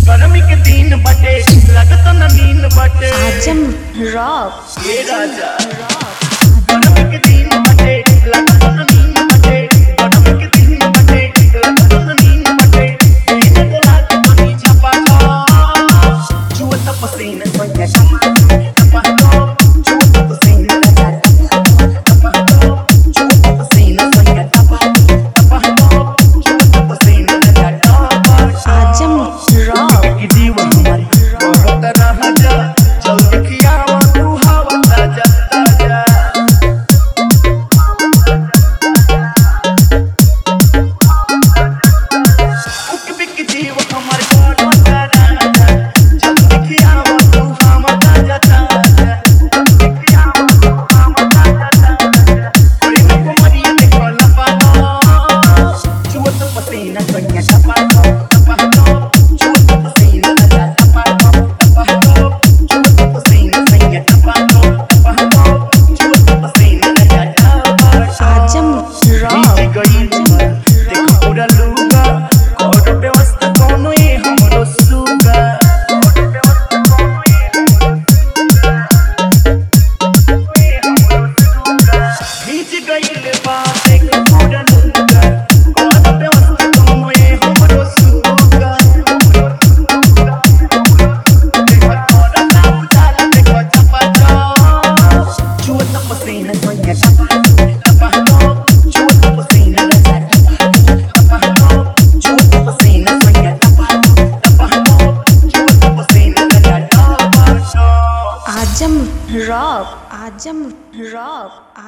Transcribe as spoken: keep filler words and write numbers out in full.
गर्मी के दिन बटे लगत न नींद बटे आजम रॉक ये राजा गर्मी के दिन बटे लगत न नींद बटे गर्मी के दिन बटे लगत न नींद बटे एने बोला के बनी छपा जुवत पसीना सोया टपा जुवत पसीना लगा टपा जुवत पसीना सोया टपा टपा जुवत पसीना लगा टपा आजम रॉक की जीवन हमारी बहुत तरह जा जल्दी खियावा तू हवा ताजा ताजा उक बिक जीव हमारी बहुत तरह जा जल्दी खियावा तू हवा ताजा ताजा उक बिक खियावा तू हवा ताजा ताजा कोई न को मरिया देखो लपा जुवत पसीना सोया टपा टपा जुवत पसीना लगा टपा टपा जुवत पसीना सोया टपा टपा जुवत पसीना लगा टपा आजम रॉक गई देखो पूरा लूगा और व्यवस्था कोनो ये हमरो सुगा भीज गई बात देखो पूरा लूगा और व्यवस्था कोनो ये हमरो सुगा देखो थोड़ा सा उजाला देखो चपा जुवत पसीना सोया टपा टपा जुवत पसीना लगा टपा जुवत पसीना सोया टपा टपा जुवत पसीना लगा टपा आजम रॉक आजम रॉक